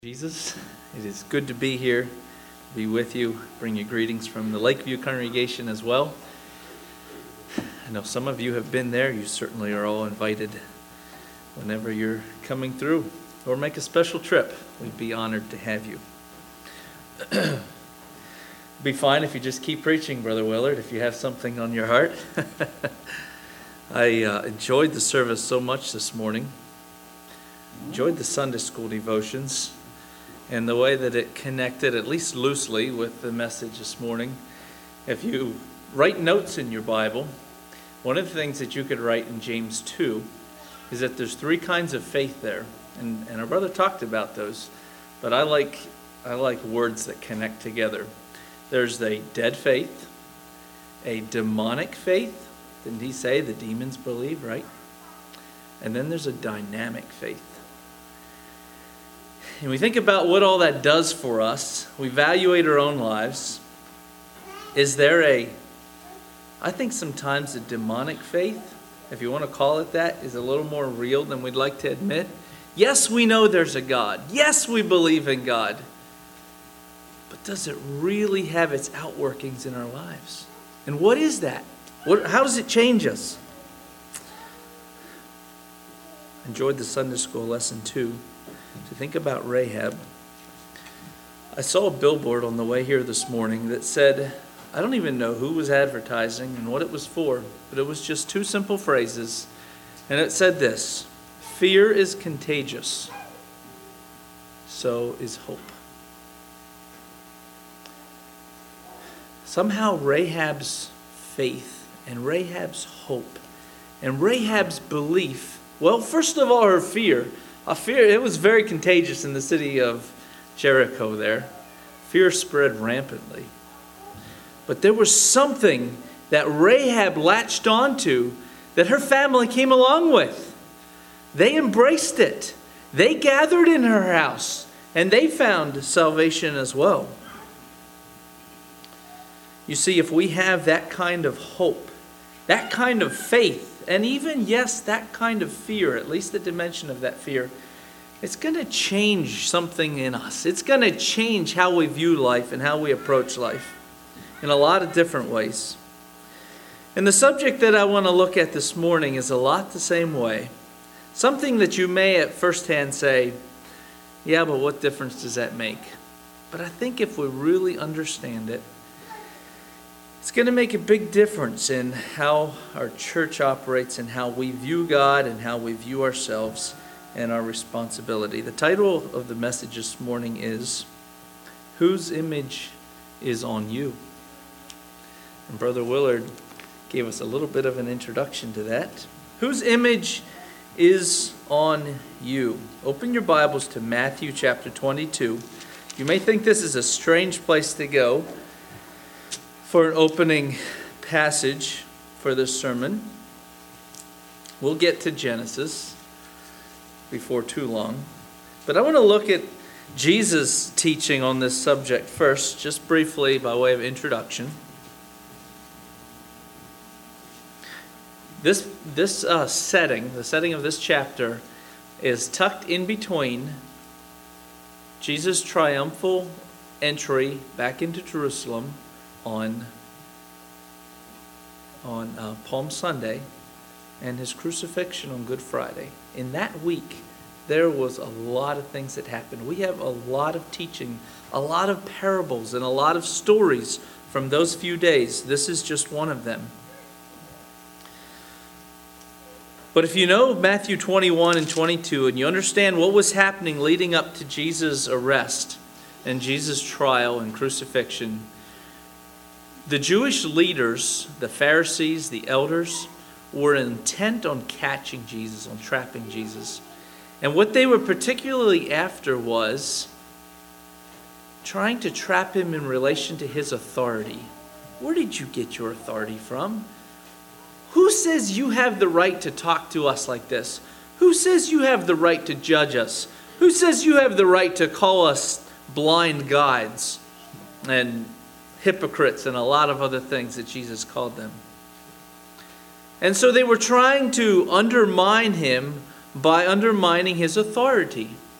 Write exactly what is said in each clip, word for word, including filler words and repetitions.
Jesus, it is good to be here, be with you, bring you greetings from the Lakeview congregation as well. I know some of you have been there. You certainly are all invited whenever you're coming through, or make a special trip. We'd be honored to have you. It'd be fine if you just keep preaching, Brother Willard, if you have something on your heart. I uh, enjoyed the service so much this morning. Enjoyed the Sunday school devotions and the way that it connected, at least loosely, with the message this morning. If you write notes in your Bible, one of the things that you could write in James two is that there's three kinds of faith there. And, and our brother talked about those. But I like, I like words that connect together. There's a dead faith, a demonic faith. Didn't he say the demons believe, right? And then there's a dynamic faith. And we think about what all that does for us. We evaluate our own lives. Is there a, I think sometimes a demonic faith, if you want to call it that, is a little more real than we'd like to admit. Yes, we know there's a God. Yes, we believe in God. But does it really have its outworkings in our lives? And what is that? What, how does it change us? Enjoyed the Sunday school lesson too. To think about Rahab. I saw a billboard on the way here this morning that said, I don't even know who was advertising and what it was for, but it was just two simple phrases. And it said this: fear is contagious, so is hope. Somehow Rahab's faith and Rahab's hope and Rahab's belief, well, first of all, her fear. A fear, it was very contagious in the city of Jericho there. Fear spread rampantly. But there was something that Rahab latched onto that her family came along with. They embraced it. They gathered in her house and they found salvation as well. You see, if we have that kind of hope, that kind of faith, and even, yes, that kind of fear, at least the dimension of that fear, it's going to change something in us. It's going to change how we view life and how we approach life in a lot of different ways. And the subject that I want to look at this morning is a lot the same way. Something that you may at first hand say, yeah, but what difference does that make? But I think if we really understand it, it's going to make a big difference in how our church operates and how we view God and how we view ourselves and our responsibility. The title of the message this morning is, Whose Image is on You? And Brother Willard gave us a little bit of an introduction to that. Whose image is on you? Open your Bibles to Matthew chapter twenty-two. You may think this is a strange place to go for an opening passage for this sermon. We'll get to Genesis before too long. But I want to look at Jesus' teaching on this subject first, just briefly by way of introduction. This, this uh, setting, the setting of this chapter, is tucked in between Jesus' triumphal entry back into Jerusalem on, on uh, Palm Sunday and his crucifixion on Good Friday. In that week, there was a lot of things that happened. We have a lot of teaching, a lot of parables, and a lot of stories from those few days. This is just one of them. But if you know Matthew twenty-one and twenty-two, and you understand what was happening leading up to Jesus' arrest and Jesus' trial and crucifixion, the Jewish leaders, the Pharisees, the elders, were intent on catching Jesus, on trapping Jesus. And what they were particularly after was trying to trap him in relation to his authority. Where did you get your authority from? Who says you have the right to talk to us like this? Who says you have the right to judge us? Who says you have the right to call us blind guides and hypocrites and a lot of other things that Jesus called them? And so they were trying to undermine him by undermining his authority.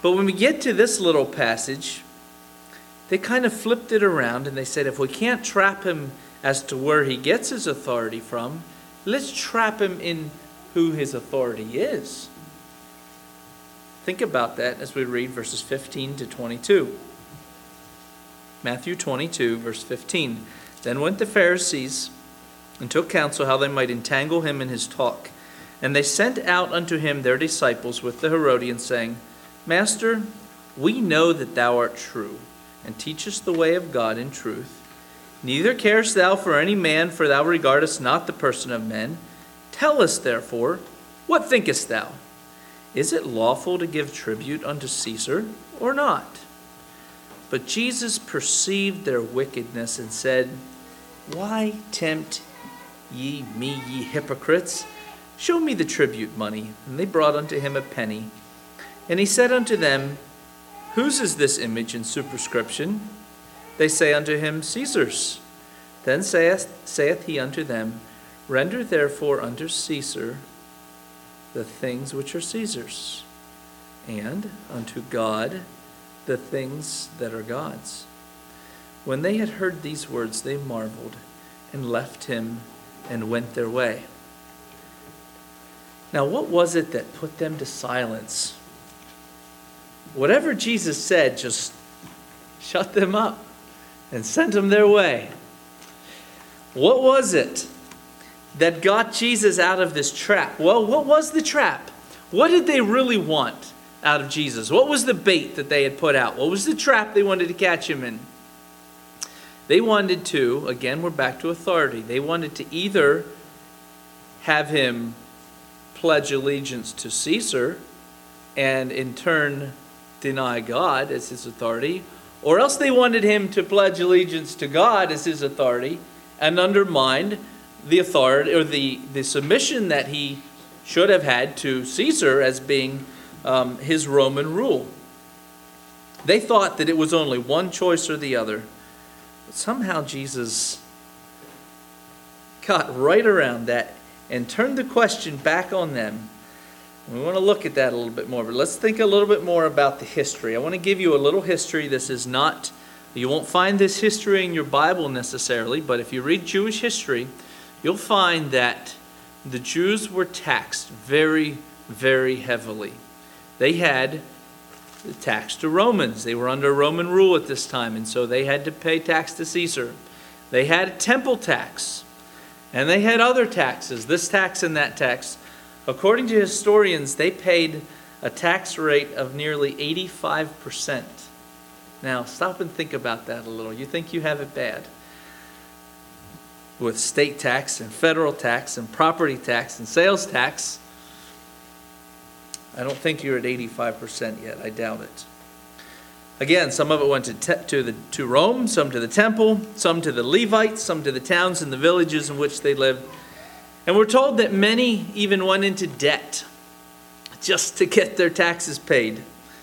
But when we get to this little passage, they kind of flipped it around and they said, if we can't trap him as to where he gets his authority from, let's trap him in who his authority is. Think about that as we read verses fifteen to twenty-two. Matthew twenty-two, verse fifteen. Then went the Pharisees and took counsel how they might entangle him in his talk. And they sent out unto him their disciples with the Herodians, saying, Master, we know that thou art true, and teachest the way of God in truth. Neither carest thou for any man, for thou regardest not the person of men. Tell us, therefore, what thinkest thou? Is it lawful to give tribute unto Caesar, or not? But Jesus perceived their wickedness, and said, Why tempt ye me, ye hypocrites? Show me the tribute money. And they brought unto him a penny. And he said unto them, Whose is this image and superscription? They say unto him, Caesar's. Then saith, saith he unto them, Render therefore unto Caesar the things which are Caesar's, and unto God the things that are God's. When they had heard these words, they marveled, and left him, and went their way. Now, what was it that put them to silence? Whatever Jesus said just shut them up and sent them their way. What was it that got Jesus out of this trap? Well, what was the trap? What did they really want out of Jesus? What was the bait that they had put out? What was the trap they wanted to catch him in? They wanted to, again, we're back to authority. They wanted to either have him pledge allegiance to Caesar and in turn deny God as his authority, or else they wanted him to pledge allegiance to God as his authority and undermine the authority or the, the submission that he should have had to Caesar as being um, his Roman rule. They thought that it was only one choice or the other. But somehow Jesus got right around that and turned the question back on them. We want to look at that a little bit more, but let's think a little bit more about the history. I want to give you a little history. This is not, you won't find this history in your Bible necessarily, but if you read Jewish history, you'll find that the Jews were taxed very, very heavily. They had the tax to Romans. They were under Roman rule at this time, and so they had to pay tax to Caesar. They had a temple tax, and they had other taxes, this tax and that tax. According to historians, they paid a tax rate of nearly eighty-five percent. Now, stop and think about that a little. You think you have it bad with state tax and federal tax and property tax and sales tax. I don't think you're at eighty-five percent yet. I doubt it. Again, some of it went to, te- to, the, to Rome, some to the temple, some to the Levites, some to the towns and the villages in which they lived. And we're told that many even went into debt just to get their taxes paid.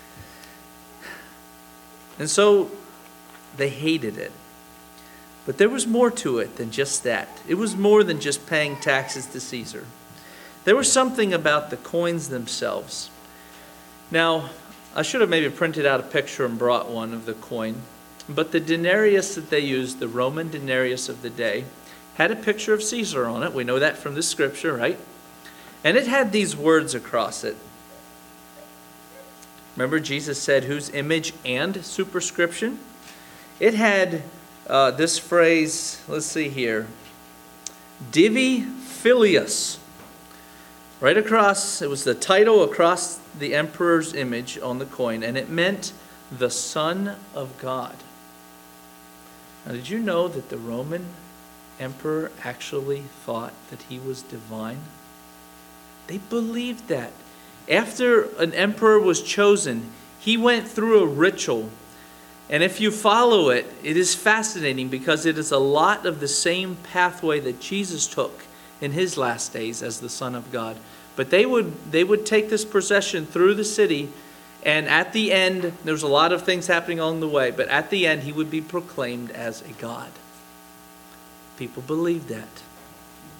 And so they hated it. But there was more to it than just that. It was more than just paying taxes to Caesar. There was something about the coins themselves. Now, I should have maybe printed out a picture and brought one of the coin. But the denarius that they used, the Roman denarius of the day, had a picture of Caesar on it. We know that from the scripture, right? And it had these words across it. Remember, Jesus said, whose image and superscription? It had uh, this phrase, let's see here, Divi Filius. Right across, it was the title across the emperor's image on the coin, and it meant the Son of God. Now, did you know that the Roman emperor actually thought that he was divine? They believed that. After an emperor was chosen, he went through a ritual. And if you follow it, it is fascinating because it is a lot of the same pathway that Jesus took in his last days as the Son of God. But they would they would take this procession through the city, and at the end, there was a lot of things happening along the way, but at the end, he would be proclaimed as a God. People believed that.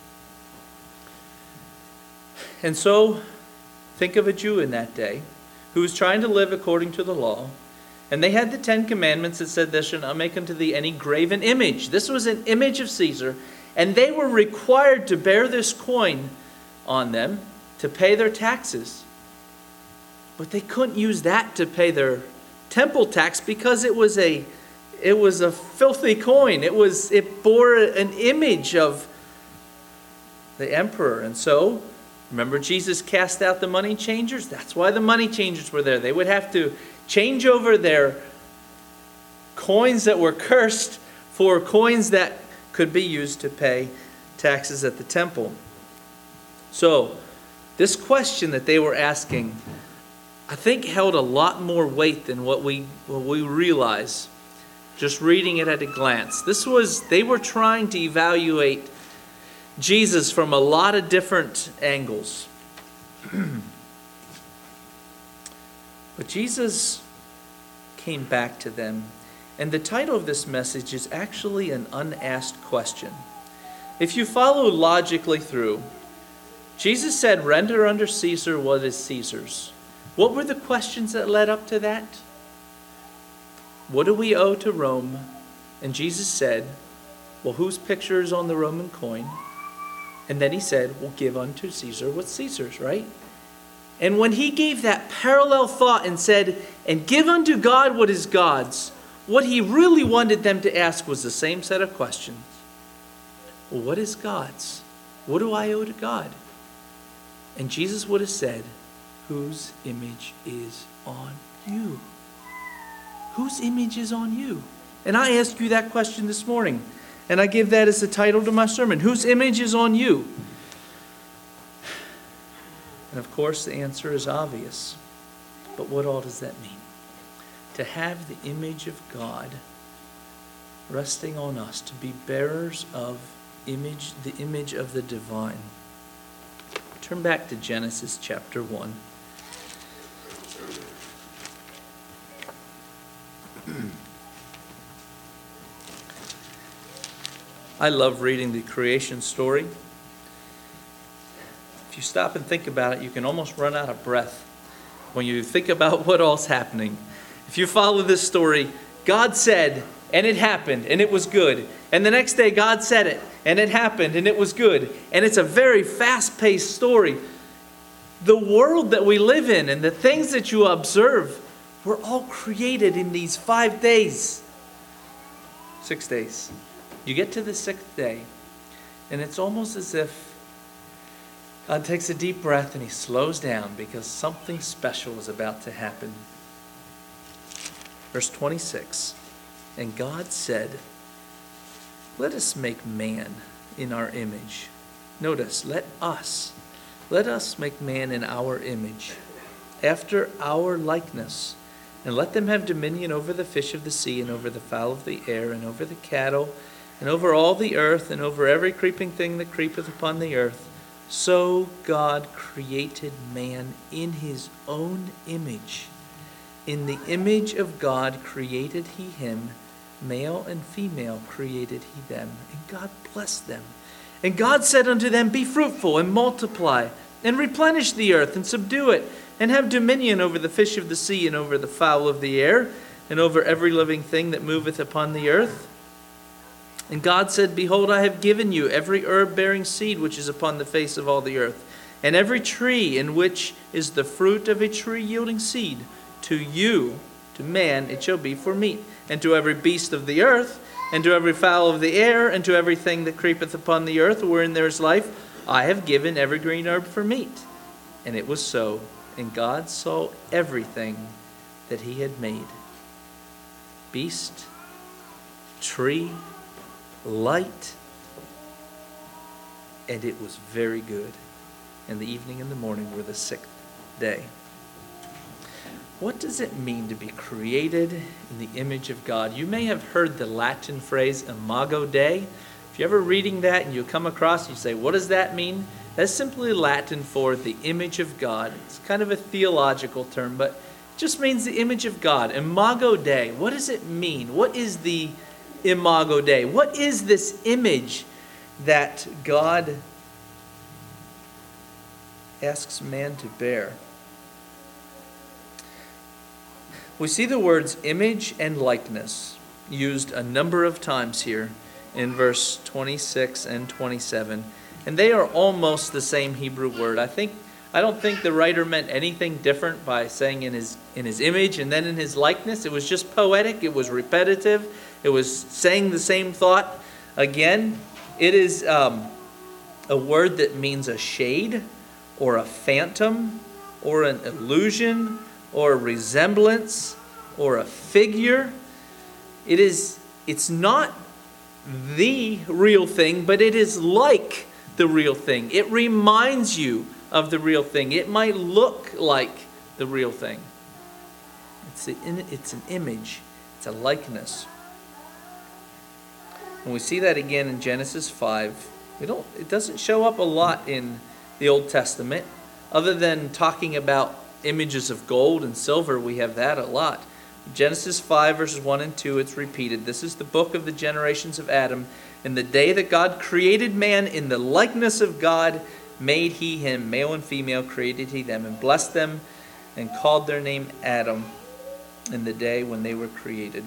And so, think of a Jew in that day who was trying to live according to the law. And they had the Ten Commandments that said, "Thou shalt not make unto thee any graven image." This was an image of Caesar. And they were required to bear this coin on them to pay their taxes. But they couldn't use that to pay their temple tax because it was a it was a filthy coin. It was it bore an image of the emperor. And so, remember Jesus cast out the money changers? That's why the money changers were there. They would have to change over their coins that were cursed for coins that could be used to pay taxes at the temple. So, this question that they were asking, I think, held a lot more weight than what we what we realize just reading it at a glance. This was, they were trying to evaluate Jesus from a lot of different angles. But Jesus came back to them. And the title of this message is actually an unasked question. If you follow logically through, Jesus said, "Render unto Caesar what is Caesar's." What were the questions that led up to that? What do we owe to Rome? And Jesus said, well, whose picture is on the Roman coin? And then he said, well, give unto Caesar what's Caesar's, right? And when he gave that parallel thought and said, and give unto God what is God's, what he really wanted them to ask was the same set of questions. Well, what is God's? What do I owe to God? And Jesus would have said, whose image is on you? Whose image is on you? And I asked you that question this morning. And I give that as the title to my sermon. Whose image is on you? And of course the answer is obvious. But what all does that mean? To have the image of God resting on us, to be bearers of image, the image of the divine. Turn back to Genesis chapter one. I love reading the creation story. If you stop and think about it, you can almost run out of breath when you think about what all's happening. If you follow this story, God said, and it happened, and it was good. And the next day, God said it, and it happened, and it was good. And it's a very fast-paced story. The world that we live in and the things that you observe were all created in these five days. Six days. You get to the sixth day, and it's almost as if God takes a deep breath and he slows down because something special is about to happen. Verse twenty-six, and God said, let us make man in our image. Notice, let us. Let us make man in our image, after our likeness. And let them have dominion over the fish of the sea, and over the fowl of the air, and over the cattle, and over all the earth, and over every creeping thing that creepeth upon the earth. So God created man in his own image. In the image of God created he him. Male and female created he them. And God blessed them. And God said unto them, be fruitful, and multiply, and replenish the earth, and subdue it, and have dominion over the fish of the sea, and over the fowl of the air, and over every living thing that moveth upon the earth. And God said, behold, I have given you every herb bearing seed which is upon the face of all the earth, and every tree in which is the fruit of a tree yielding seed. To you, to man, it shall be for meat, and to every beast of the earth, and to every fowl of the air, and to everything that creepeth upon the earth, wherein there is life, I have given every green herb for meat. And it was so. And God saw everything that he had made. Beast, tree, light, and it was very good. And the evening and the morning were the sixth day. What does it mean to be created in the image of God? You may have heard the Latin phrase imago Dei. If you're ever reading that and you come across, you say, what does that mean? That's simply Latin for the image of God. It's kind of a theological term, but it just means the image of God. Imago Dei. What does it mean? What is the imago Dei? What is this image that God asks man to bear? We see the words image and likeness used a number of times here in verse twenty-six and twenty-seven. And they are almost the same Hebrew word. I think I don't think the writer meant anything different by saying in his in his image and then in his likeness. It was just poetic. It was repetitive. It was saying the same thought again. It is um, a word that means a shade or a phantom or an illusion or a resemblance or a figure. It is, it's not the real thing, but it is like the real thing. It reminds you of the real thing. It might look like the real thing. It's, a, it's an image. It's a likeness. And we see that again in Genesis five. We don't, it doesn't show up a lot in the Old Testament. Other than talking about images of gold and silver, we have that a lot. Genesis five verses one and two, it's repeated. This is the book of the generations of Adam. In the day that God created man, in the likeness of God made he him. Male and female created he them, and blessed them, and called their name Adam in the day when they were created.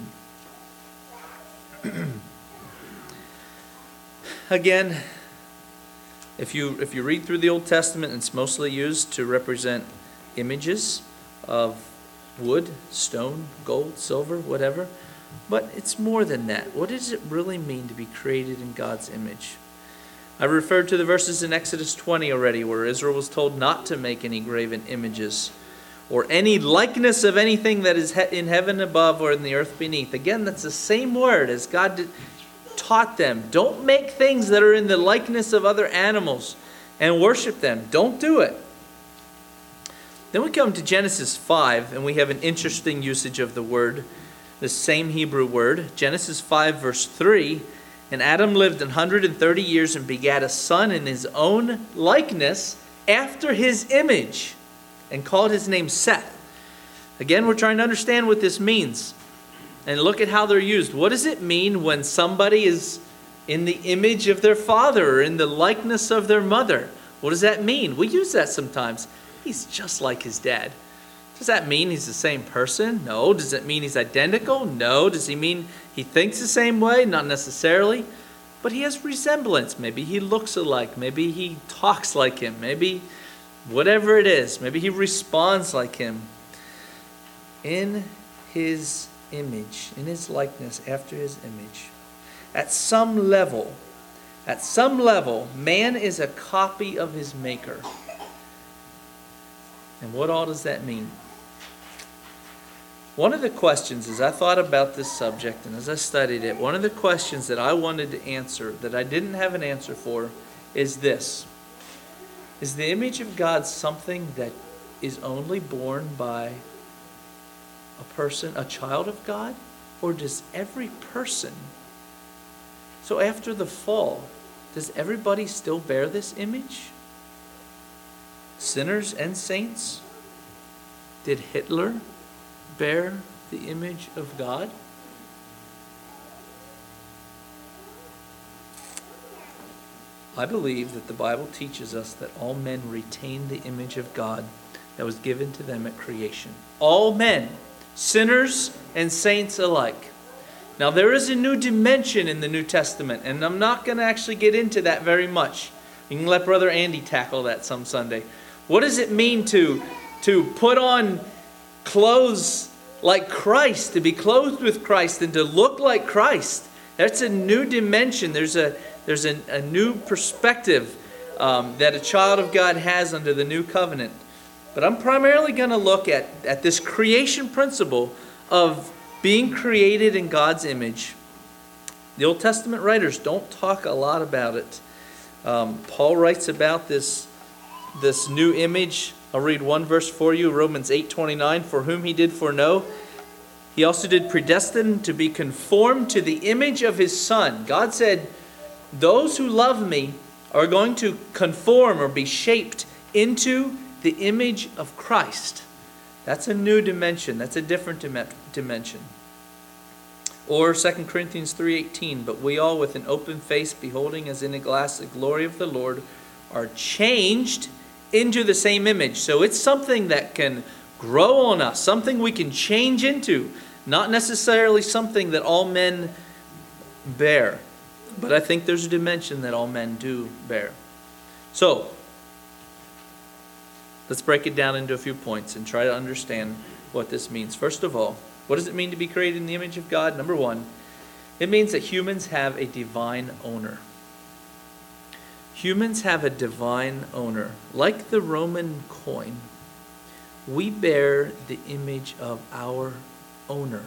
Again, if you if you read through the Old Testament, it's mostly used to represent images of wood, stone, gold, silver, whatever. But it's more than that. What does it really mean to be created in God's image? I referred to the verses in Exodus twenty already, where Israel was told not to make any graven images or any likeness of anything that is in heaven above or in the earth beneath. Again, that's the same word as God did, taught them. Don't make things that are in the likeness of other animals and worship them. Don't do it. Then we come to Genesis five, and we have an interesting usage of the word, the same Hebrew word. Genesis five verse three, and Adam lived one hundred thirty years and begat a son in his own likeness after his image, and called his name Seth. Again, we're trying to understand what this means. And look at how they're used. What does it mean when somebody is in the image of their father or in the likeness of their mother? What does that mean? We use that sometimes. He's just like his dad. Does that mean he's the same person? No. Does it mean he's identical? No. Does he mean he thinks the same way? Not necessarily. But he has resemblance. Maybe he looks alike. Maybe he talks like him. Maybe whatever it is. Maybe he responds like him. In his image, in his likeness, after his image. At some level, at some level, man is a copy of his maker. And what all does that mean? One of the questions, as I thought about this subject and as I studied it, one of the questions that I wanted to answer, that I didn't have an answer for, is this. Is the image of God something that is only born by a person, a child of God? Or does every person, so after the fall, does everybody still bear this image? Sinners and saints? Did Hitler bear the image of God? I believe that the Bible teaches us that all men retain the image of God that was given to them at creation. All men, sinners and saints alike. Now there is a new dimension in the New Testament, and I'm not going to actually get into that very much. You can let Brother Andy tackle that some Sunday. What does it mean to, to put on clothes like Christ, to be clothed with Christ and to look like Christ? That's a new dimension. There's a, there's a, a new perspective um, that a child of God has under the new covenant. But I'm primarily going to look at, at this creation principle of being created in God's image. The Old Testament writers don't talk a lot about it. Um, Paul writes about this This new image. I'll read one verse for you, Romans eight twenty-nine. For whom he did foreknow, he also did predestine to be conformed to the image of his Son. God said, those who love me are going to conform or be shaped into the image of Christ. That's a new dimension. That's a different dimension. Or Second Corinthians three eighteen. But we all with an open face, beholding as in a glass the glory of the Lord, are changed into the same image. So it's something that can grow on us, something we can change into, not necessarily something that all men bear. But I think there's a dimension that all men do bear. So, let's break it down into a few points and try to understand what this means. First of all, what does it mean to be created in the image of God? Number one, it means that humans have a divine owner. Humans have a divine owner. Like the Roman coin, we bear the image of our owner.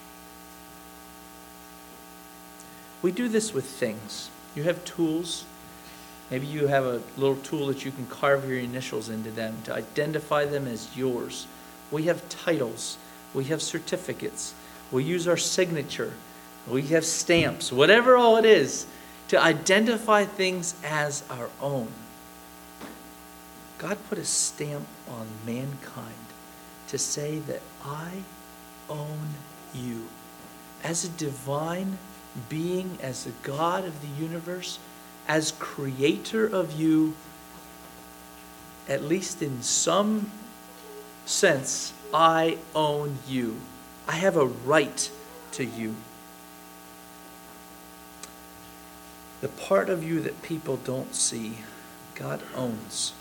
We do this with things. You have tools. Maybe you have a little tool that you can carve your initials into them to identify them as yours. We have titles. We have certificates. We use our signature. We have stamps. Whatever all it is, to identify things as our own. God put a stamp on mankind to say that I own you. As a divine being, as the God of the universe, as creator of you, at least in some sense, I own you. I have a right to you. The part of you that people don't see, God owns.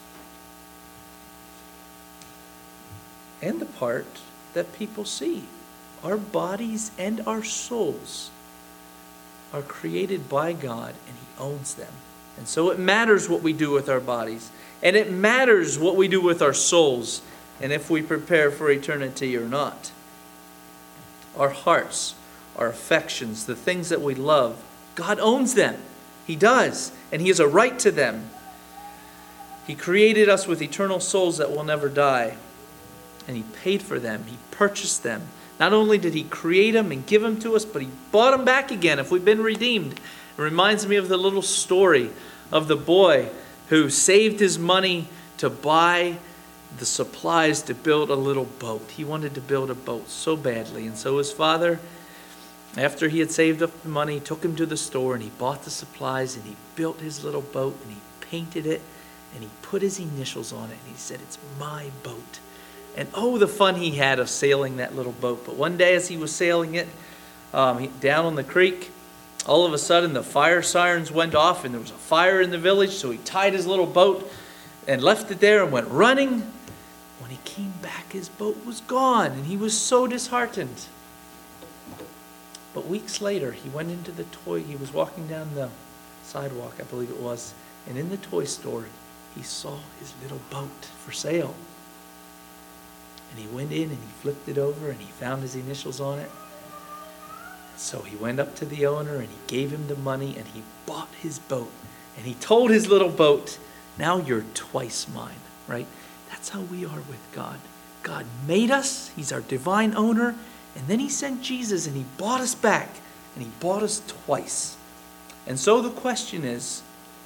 And the part that people see, our bodies and our souls, are created by God, and He owns them. And so it matters what we do with our bodies, and it matters what we do with our souls, and if we prepare for eternity or not. Our hearts, our affections, the things that we love, God owns them. He does, and He has a right to them. He created us with eternal souls that will never die, and He paid for them. He purchased them. Not only did He create them and give them to us, but He bought them back again if we've been redeemed. It reminds me of the little story of the boy who saved his money to buy the supplies to build a little boat. He wanted to build a boat so badly, and so his father, after he had saved up the money, took him to the store and he bought the supplies and he built his little boat and he painted it and he put his initials on it and he said, "It's my boat." And oh, the fun he had of sailing that little boat. But one day as he was sailing it um, he, down on the creek, all of a sudden the fire sirens went off and there was a fire in the village. So he tied his little boat and left it there and went running. When he came back, his boat was gone and he was so disheartened. But weeks later, he went into the toy, he was walking down the sidewalk, I believe it was, and in the toy store, he saw his little boat for sale. And he went in and he flipped it over and he found his initials on it. So he went up to the owner and he gave him the money and he bought his boat. And he told his little boat, "Now you're twice mine," right? That's how we are with God. God made us, He's our divine owner, and then He sent Jesus and He bought us back, and He bought us twice. And so the question is,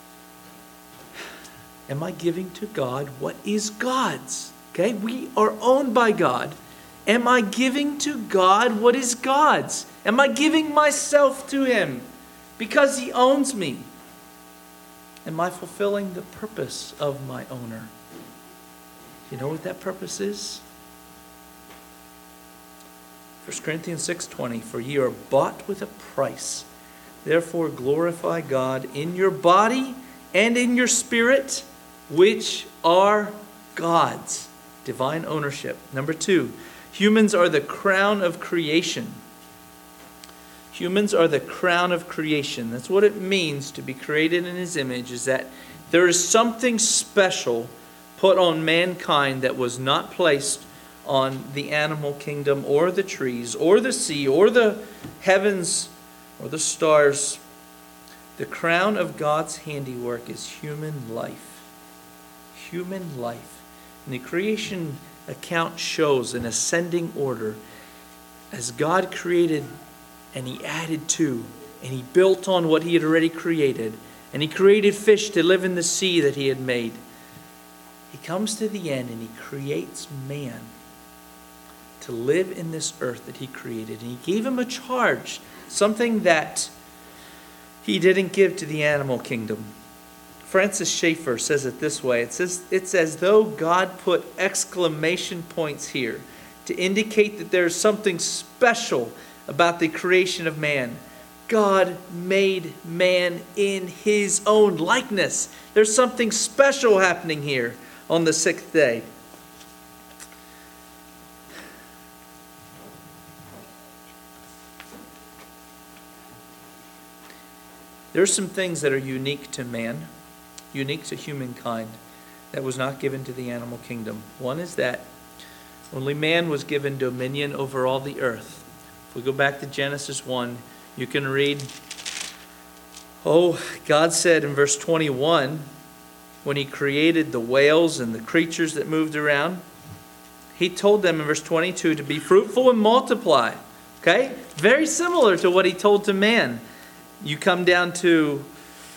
am I giving to God what is God's? Okay, we are owned by God. Am I giving to God what is God's? Am I giving myself to Him because He owns me? Am I fulfilling the purpose of my owner? You know what that purpose is? First Corinthians six twenty, "For ye are bought with a price. Therefore glorify God in your body and in your spirit, which are God's." Divine ownership. Number two, humans are the crown of creation. Humans are the crown of creation. That's what it means to be created in His image, is that there is something special put on mankind that was not placed on the animal kingdom or the trees or the sea or the heavens or the stars. The crown of God's handiwork is human life. Human life. And the creation account shows an ascending order as God created and He added to and He built on what He had already created, and He created fish to live in the sea that He had made. He comes to the end and He creates man to live in this earth that He created, and He gave him a charge, something that He didn't give to the animal kingdom. Francis Schaeffer says it this way. It says, it's as though God put exclamation points here to indicate that there's something special about the creation of man. God made man in his own likeness. There's something special happening here on the sixth day. There are some things that are unique to man, unique to humankind, that was not given to the animal kingdom. One is that only man was given dominion over all the earth. If we go back to Genesis one, you can read, oh, God said in verse twenty-one, when he created the whales and the creatures that moved around, he told them in verse twenty-two to be fruitful and multiply. Okay? Very similar to what he told to man. You come down to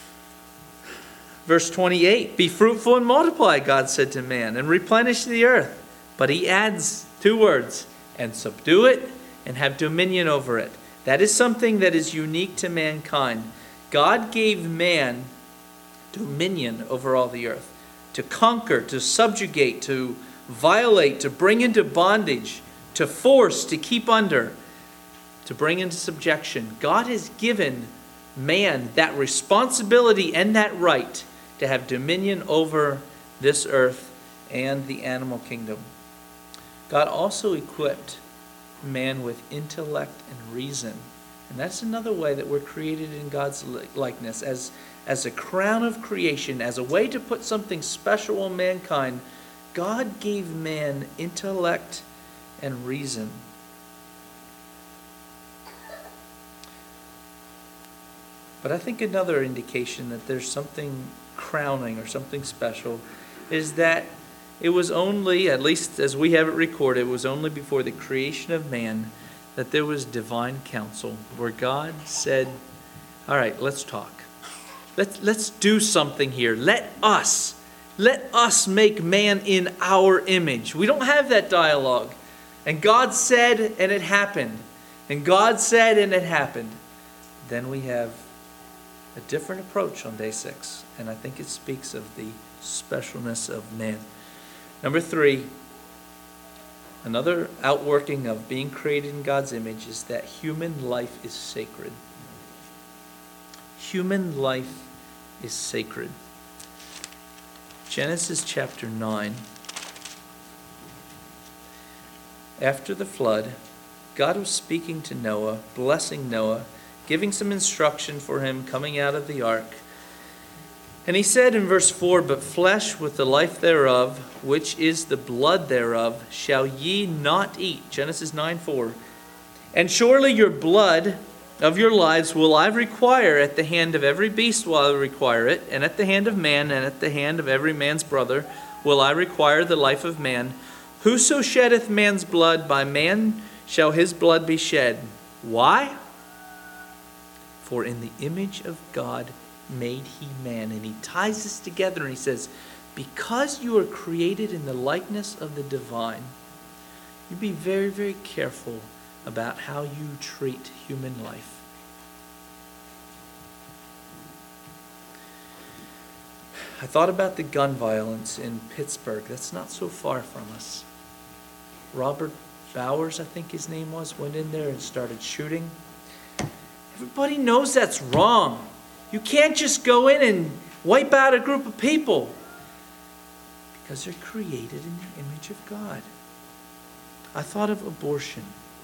verse twenty-eight. Be fruitful and multiply, God said to man, and replenish the earth. But he adds two words, and subdue it and have dominion over it. That is something that is unique to mankind. God gave man dominion over all the earth. To conquer, to subjugate, to violate, to bring into bondage, to force, to keep under, to bring into subjection. God has given man that responsibility and that right to have dominion over this earth and the animal kingdom. God also equipped man with intellect and reason. And that's another way that we're created in God's likeness. As, as a crown of creation, as a way to put something special on mankind, God gave man intellect and reason. But I think another indication that there's something crowning or something special is that it was only, at least as we have it recorded, it was only before the creation of man that there was divine counsel where God said, all right, let's talk. Let's, let's do something here. Let us, let us make man in our image. We don't have that dialogue. And God said, and it happened. And God said, and it happened. Then we have a different approach on day six. And I think it speaks of the specialness of man. Number three, another outworking of being created in God's image is that human life is sacred. Human life is sacred. Genesis chapter nine. After the flood, God was speaking to Noah, blessing Noah, giving some instruction for him coming out of the ark. And he said in verse four, but flesh with the life thereof, which is the blood thereof, shall ye not eat. Genesis nine four. And surely your blood of your lives will I require at the hand of every beast will I require it, and at the hand of man, and at the hand of every man's brother will I require the life of man. Whoso sheddeth man's blood, by man shall his blood be shed. Why? For in the image of God made he man. And he ties this together and he says, because you are created in the likeness of the divine, you be very, very careful about how you treat human life. I thought about the gun violence in Pittsburgh. That's not so far from us. Robert Bowers, I think his name was, went in there and started shooting. Everybody knows that's wrong. You can't just go in and wipe out a group of people because they're created in the image of God. I thought of abortion.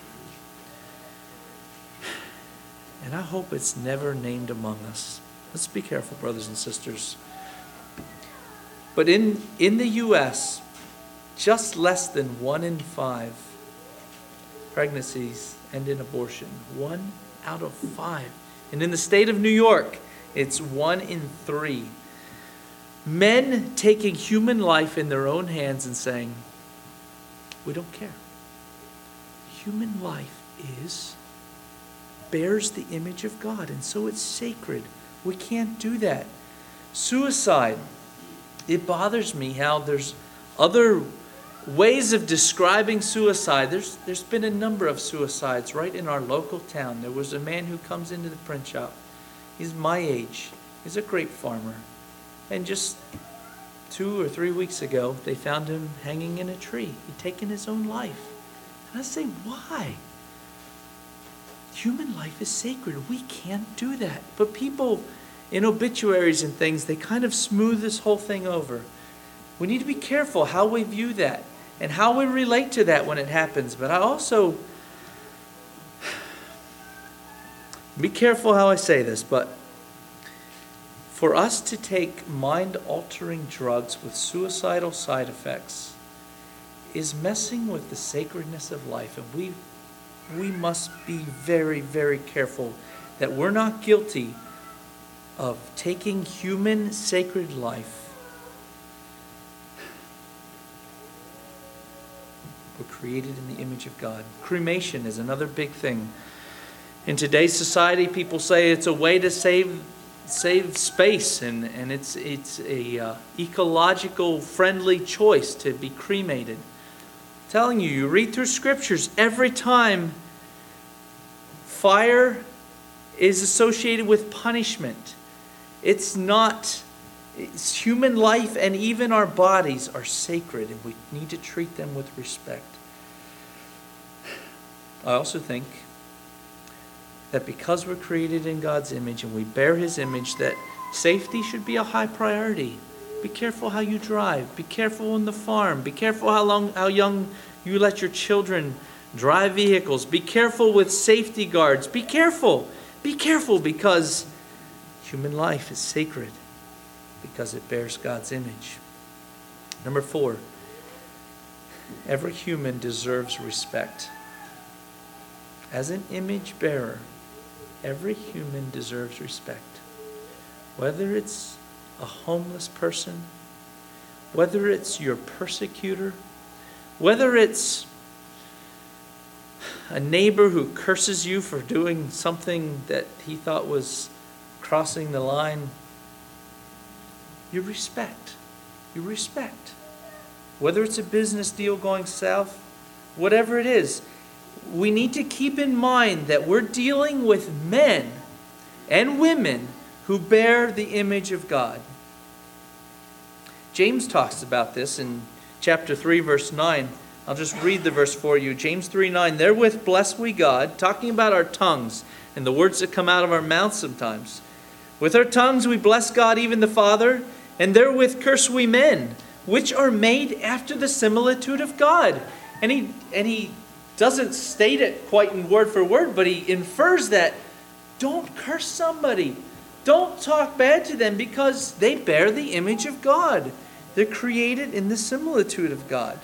And I hope it's never named among us. Let's be careful, brothers and sisters. But in, in the U S, just less than one in five pregnancies end in abortion. One out of five. And in the state of New York, it's one in three. Men taking human life in their own hands and saying, we don't care. Human life is, bears the image of God, and so it's sacred. We can't do that. Suicide. It bothers me how there's other ways of describing suicide. There's, there's been a number of suicides right in our local town. There was a man who comes into the print shop. He's my age. He's a grape farmer. And just two or three weeks ago, they found him hanging in a tree. He'd taken his own life. And I say, why? Human life is sacred. We can't do that. But people in obituaries and things, they kind of smooth this whole thing over. We need to be careful how we view that and how we relate to that when it happens. But I also, be careful how I say this, but for us to take mind-altering drugs with suicidal side effects is messing with the sacredness of life. And we, we must be very, very careful that we're not guilty of taking human sacred life. We're created in the image of God. Cremation is another big thing. In today's society, people say it's a way to save save space, and, and it's it's a uh, ecological friendly choice to be cremated. I'm telling you, you read through scriptures, every time fire is associated with punishment. It's not, it's human life and even our bodies are sacred, and we need to treat them with respect. I also think that because we're created in God's image and we bear His image, that safety should be a high priority. Be careful how you drive. Be careful on the farm. Be careful how long, how young you let your children drive vehicles. Be careful with safety guards. Be careful. Be careful, because human life is sacred because it bears God's image. Number four, every human deserves respect. As an image bearer, every human deserves respect. Whether it's a homeless person, whether it's your persecutor, whether it's a neighbor who curses you for doing something that he thought was crossing the line, you respect. You respect. Whether it's a business deal going south, whatever it is, we need to keep in mind that we're dealing with men and women who bear the image of God. James talks about this in chapter three, verse nine. I'll just read the verse for you. James three nine, therewith bless we God, talking about our tongues and the words that come out of our mouths sometimes. With our tongues we bless God, even the Father, and therewith curse we men, which are made after the similitude of God. And he, and he doesn't state it quite in word for word, but he infers that don't curse somebody. Don't talk bad to them, because they bear the image of God. They're created in the similitude of God.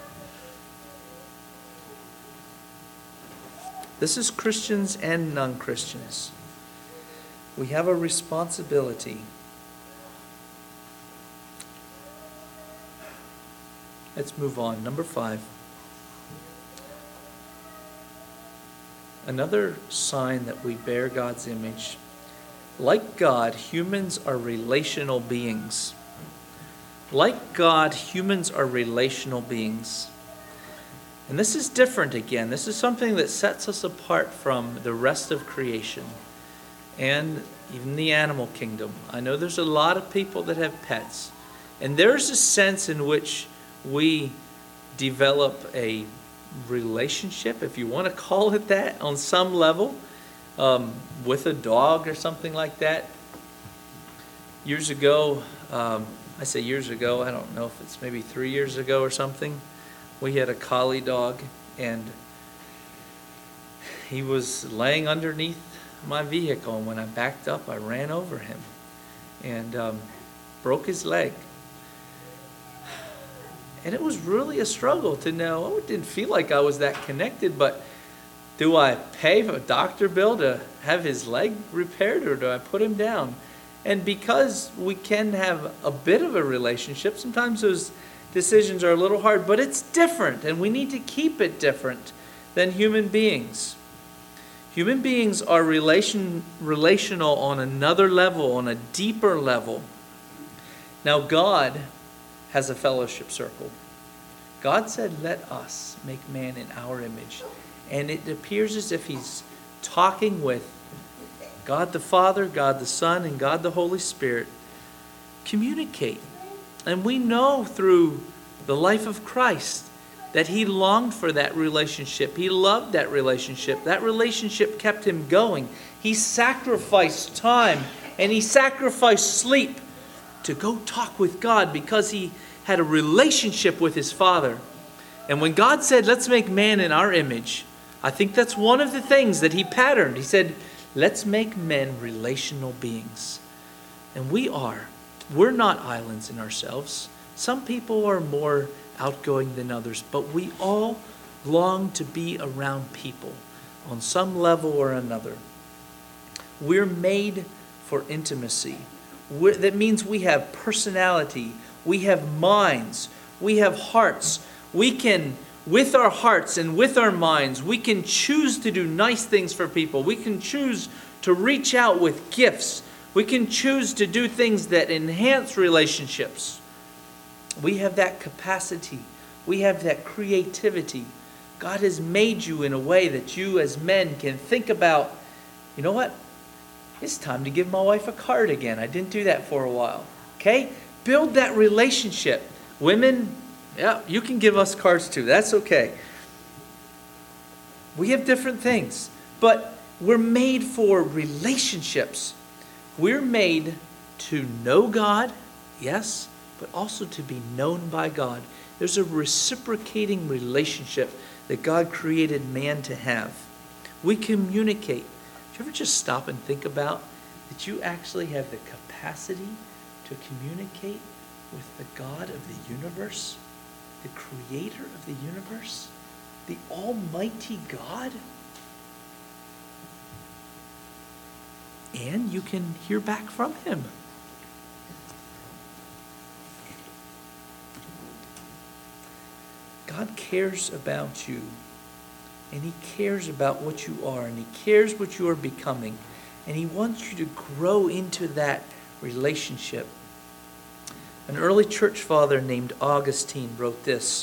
This is Christians and non-Christians. We have a responsibility. Let's move on. Number five. Another sign that we bear God's image. Like God, humans are relational beings. Like God, humans are relational beings. And this is different again. This is something that sets us apart from the rest of creation and even the animal kingdom. I know there's a lot of people that have pets, and there's a sense in which we develop a relationship, if you want to call it that, on some level, um, with a dog or something like that. Years ago, um, I say years ago, I don't know if it's maybe three years ago or something, we had a collie dog, and he was laying underneath my vehicle, and when I backed up, I ran over him and um, broke his leg. And it was really a struggle to know. Oh, it didn't feel like I was that connected, but do I pay a doctor bill to have his leg repaired, or do I put him down? And because we can have a bit of a relationship, sometimes those decisions are a little hard, but it's different, and we need to keep it different than human beings. Human beings are relation, relational on another level, on a deeper level. Now, God has a fellowship circle. God said, let us make man in our image. And it appears as if He's talking with God the Father, God the Son, and God the Holy Spirit, communicate. And we know through the life of Christ that he longed for that relationship. He loved that relationship. That relationship kept him going. He sacrificed time and he sacrificed sleep to go talk with God because he had a relationship with his Father. And when God said, let's make man in our image, I think that's one of the things that he patterned. He said, let's make men relational beings. And we are. We're not islands in ourselves. Some people are more outgoing than others, but we all long to be around people on some level or another. We're made for intimacy. We're, that means we have personality, we have minds, we have hearts. We can, with our hearts and with our minds, we can choose to do nice things for people. We can choose to reach out with gifts. We can choose to do things that enhance relationships. We have that capacity. We have that creativity. God has made you in a way that you as men can think about, you know what? It's time to give my wife a card again. I didn't do that for a while. Okay? Build that relationship. Women, yeah, you can give us cards too. That's okay. We have different things. But we're made for relationships. We're made to know God, yes, but also to be known by God. There's a reciprocating relationship that God created man to have. We communicate. Do you ever just stop and think about that you actually have the capacity to communicate with the God of the universe, the creator of the universe, the almighty God? And you can hear back from him. God cares about you, and he cares about what you are, and he cares what you are becoming, and he wants you to grow into that relationship. An early church father named Augustine wrote this: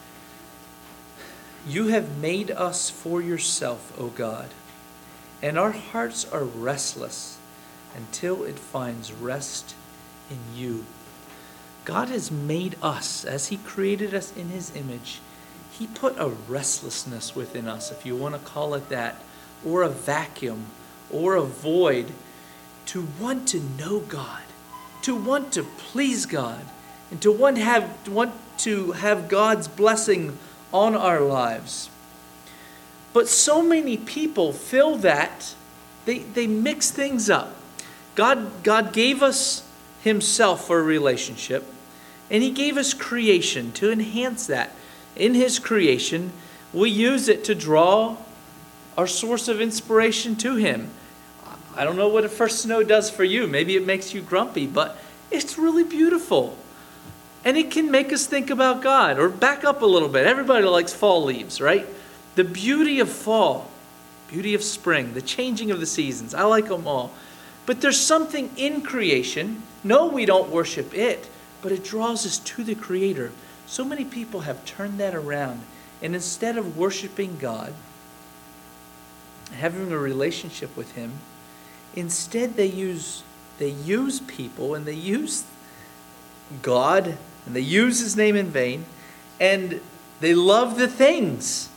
"You have made us for yourself, O God, and our hearts are restless until it finds rest in you." God has made us, as he created us in his image, he put a restlessness within us, if you want to call it that, or a vacuum, or a void, to want to know God, to want to please God, and to want, have, want to have God's blessing on our lives. But so many people fill that, they, they mix things up. God, God gave us himself for a relationship, and he gave us creation to enhance that. In his creation, we use it to draw our source of inspiration to him. I don't know what a first snow does for you. Maybe it makes you grumpy, but it's really beautiful. And it can make us think about God. Or back up a little bit. Everybody likes fall leaves, right? The beauty of fall, beauty of spring, the changing of the seasons. I like them all. But there's something in creation. No, we don't worship it, but it draws us to the Creator. So many people have turned that around. And instead of worshiping God, having a relationship with him, instead they use they use people and they use God and they use his name in vain, and they love the things.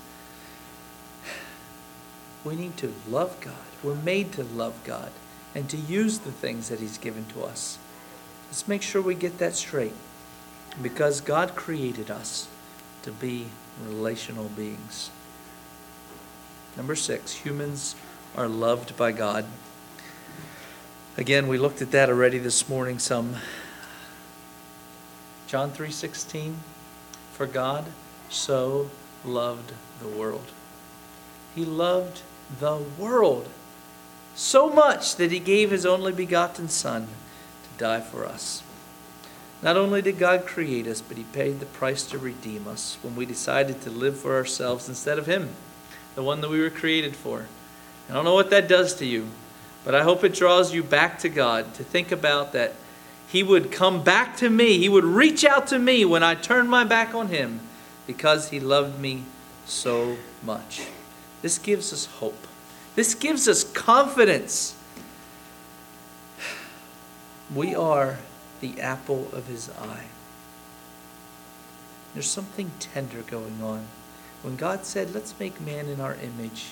We need to love God. We're made to love God and to use the things that he's given to us. Let's make sure we get that straight, because God created us to be relational beings. Number six, humans are loved by God. Again, we looked at that already this morning some. John three sixteen, for God so loved the world. He loved the world so much that he gave his only begotten Son to die for us. Not only did God create us, but he paid the price to redeem us when we decided to live for ourselves instead of him, the one that we were created for. I don't know what that does to you, but I hope it draws you back to God, to think about that he would come back to me. He would reach out to me when I turned my back on him because he loved me so much. This gives us hope. This gives us confidence. We are the apple of his eye. There's something tender going on. When God said, let's make man in our image,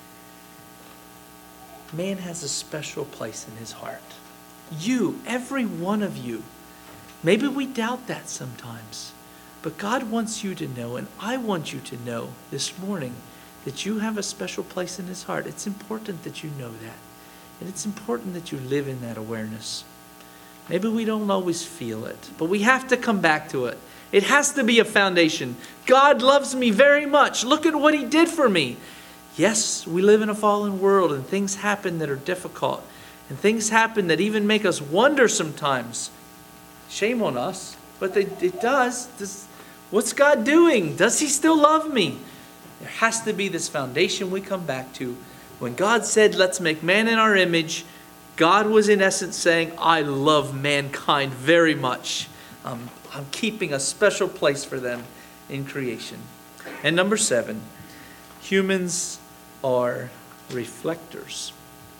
man has a special place in his heart. You, every one of you. Maybe we doubt that sometimes. But God wants you to know, and I want you to know this morning, that you have a special place in his heart. It's important that you know that. And it's important that you live in that awareness. Maybe we don't always feel it, but we have to come back to it. It has to be a foundation. God loves me very much. Look at what he did for me. Yes, we live in a fallen world, and things happen that are difficult. And things happen that even make us wonder sometimes. Shame on us, but they, it does. Does. What's God doing? Does he still love me? There has to be this foundation we come back to. When God said, let's make man in our image, God was in essence saying, I love mankind very much. Um, I'm keeping a special place for them in creation. And number seven, humans are reflectors.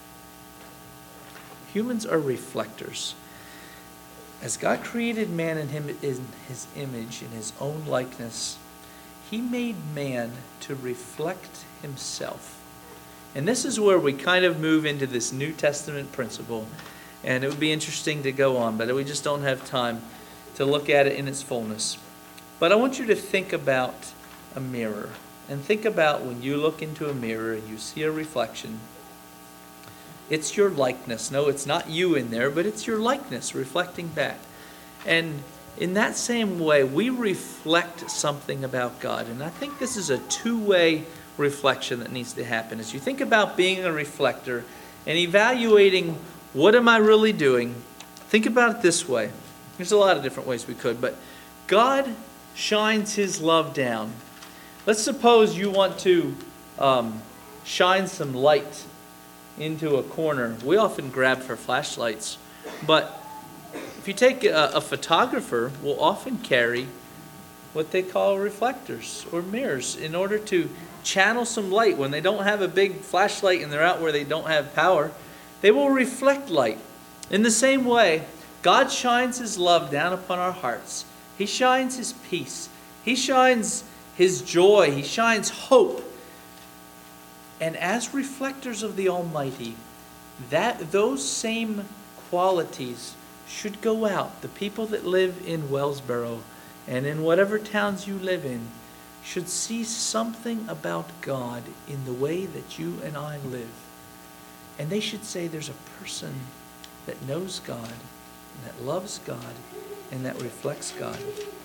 Humans are reflectors. As God created man in him in his image, in his own likeness, he made man to reflect himself. And this is where we kind of move into this New Testament principle. And it would be interesting to go on, but we just don't have time to look at it in its fullness. But I want you to think about a mirror. And think about when you look into a mirror and you see a reflection. It's your likeness. No, it's not you in there, but it's your likeness reflecting back. And in that same way, we reflect something about God. And I think this is a two-way reflection that needs to happen. As you think about being a reflector and evaluating what am I really doing, think about it this way. There's a lot of different ways we could, but God shines his love down. Let's suppose you want to um, shine some light into a corner. We often grab for flashlights, but if you take a, a photographer, will often carry what they call reflectors or mirrors in order to channel some light. When they don't have a big flashlight and they're out where they don't have power, they will reflect light. In the same way, God shines his love down upon our hearts. He shines his peace. He shines his joy. He shines hope. And as reflectors of the Almighty, that those same qualities should go out. The people that live in Wellsboro and in whatever towns you live in should see something about God in the way that you and I live. And they should say there's a person that knows God, and that loves God, and that reflects God.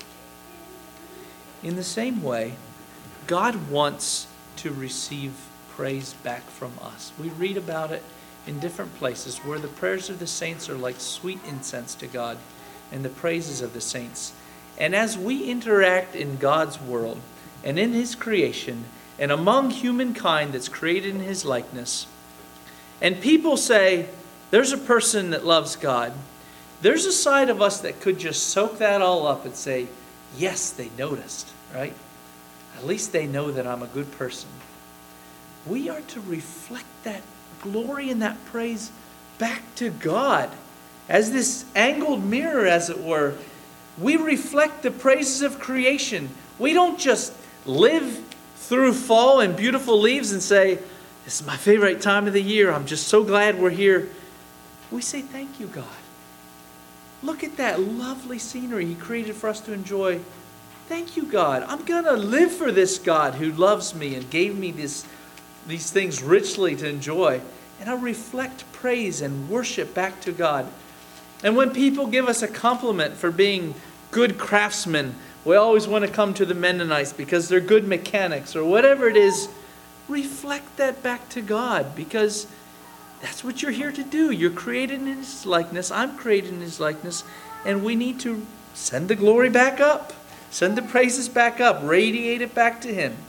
In the same way, God wants to receive praise back from us. We read about it in different places where the prayers of the saints are like sweet incense to God, and the praises of the saints. And as we interact in God's world and in his creation and among humankind that's created in his likeness, and people say, there's a person that loves God, there's a side of us that could just soak that all up and say, yes, they noticed, right? At least they know that I'm a good person. We are to reflect that glory and that praise back to God. As this angled mirror, as it were, we reflect the praises of creation. We don't just live through fall and beautiful leaves and say, this is my favorite time of the year. I'm just so glad we're here. We say, thank you, God. Look at that lovely scenery he created for us to enjoy. Thank you, God. I'm going to live for this God who loves me and gave me this, these things richly to enjoy. And I reflect praise and worship back to God. And when people give us a compliment for being good craftsmen, we always want to come to the Mennonites because they're good mechanics or whatever it is. Reflect that back to God, because that's what you're here to do. You're created in his likeness. I'm created in his likeness. And we need to send the glory back up. Send the praises back up. Radiate it back to him.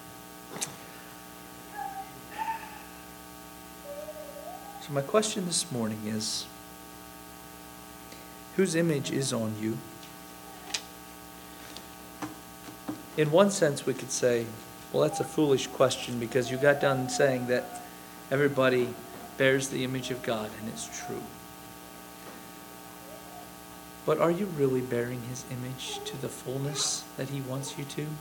So my question this morning is, whose image is on you? In one sense, we could say, well, that's a foolish question because you got done saying that everybody bears the image of God, and it's true. But are you really bearing His image to the fullness that He wants you to?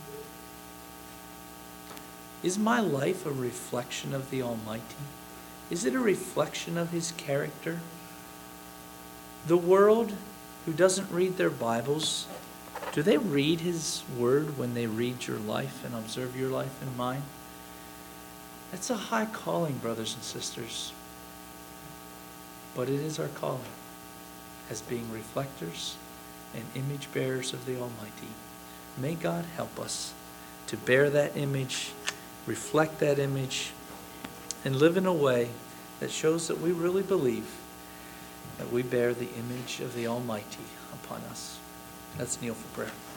Is my life a reflection of the Almighty? Is it a reflection of His character? The world who doesn't read their Bibles, do they read His Word when they read your life and observe your life and mine? That's a high calling, brothers and sisters. But it is our calling as being reflectors and image bearers of the Almighty. May God help us to bear that image, reflect that image, and live in a way that shows that we really believe that we bear the image of the Almighty upon us. Let's kneel for prayer.